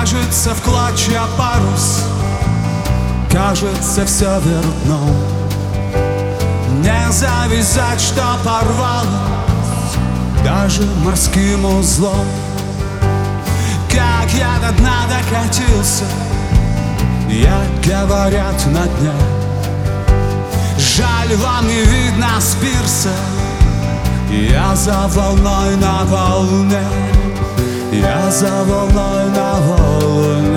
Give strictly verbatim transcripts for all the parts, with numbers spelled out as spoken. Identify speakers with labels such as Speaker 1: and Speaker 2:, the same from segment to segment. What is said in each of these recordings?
Speaker 1: Кажется, в клочья парус, кажется, все вверх дном. Не завязать, что порвало, даже морским узлом. Как я до дна докатился, я, говорят, на дне. Жаль, вам не видно с пирса, я за волной на волне, я за волной на волне.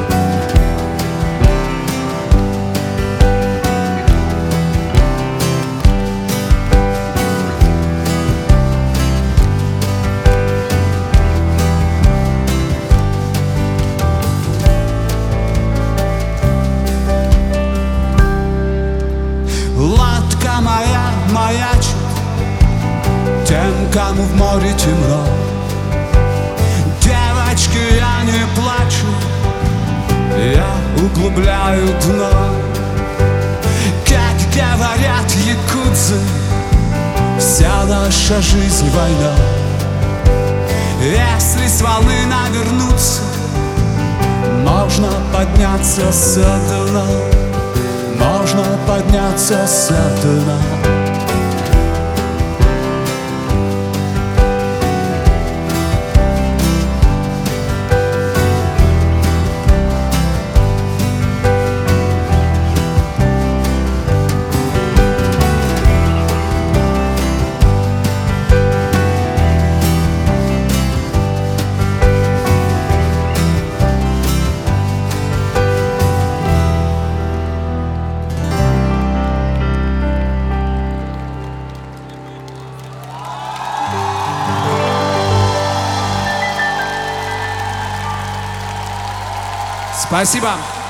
Speaker 1: Лодка моя маячит тем, кому в море темно. Девочки, я не плачу, я углубляю дно. Как говорят якудзы, вся наша жизнь война. Если с волны навернуться, можно подняться с дна, можно подняться с дна.
Speaker 2: Спасибо.